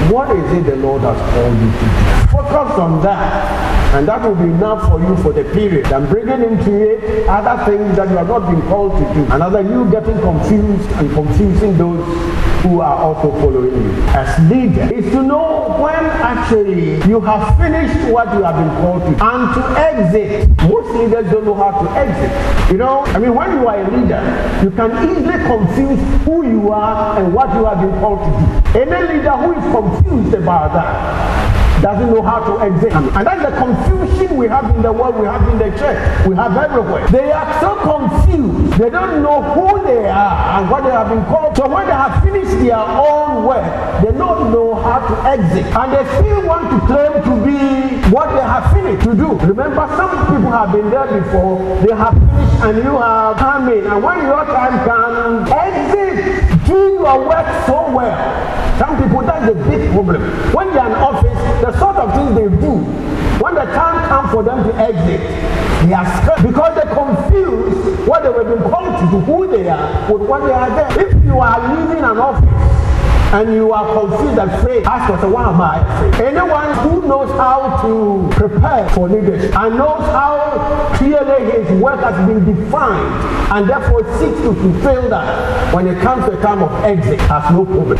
What is it the Lord has called you to do? Focus on that, and that will be enough for you for the period. And bringing into it other things that you have not been called to do, and other you getting confused and confusing those who are also following you. As leader is to know when actually you have finished what you have been called to, and to exit. Most leaders don't know how to exit. When you are a leader, you can easily confuse who you are and what you have been called to do. Any leader who is confused about that doesn't know how to exit. And that's the confusion we have in the world, we have in the church, we have everywhere. They are so confused. They don't know who they are and what they have been called. So when they have finished their own work, they don't know how to exit. And they still want to claim to be what they have finished to do. Remember, some people have been there before, they have finished and you have come in. And when your time comes, exit. Do your work so well. Some people, that's a big problem. When they are in office, the sort of things they do, when the time comes for them to exit, they are scared because they confuse what they were being called to do, who they are, with what they are there. If you are leaving an office and you are confused and afraid, ask yourself, why am I afraid? Anyone who knows how to prepare for leadership and knows how clearly his work has been defined and therefore seeks to fulfill that, when it comes to a time of exit, has no problem.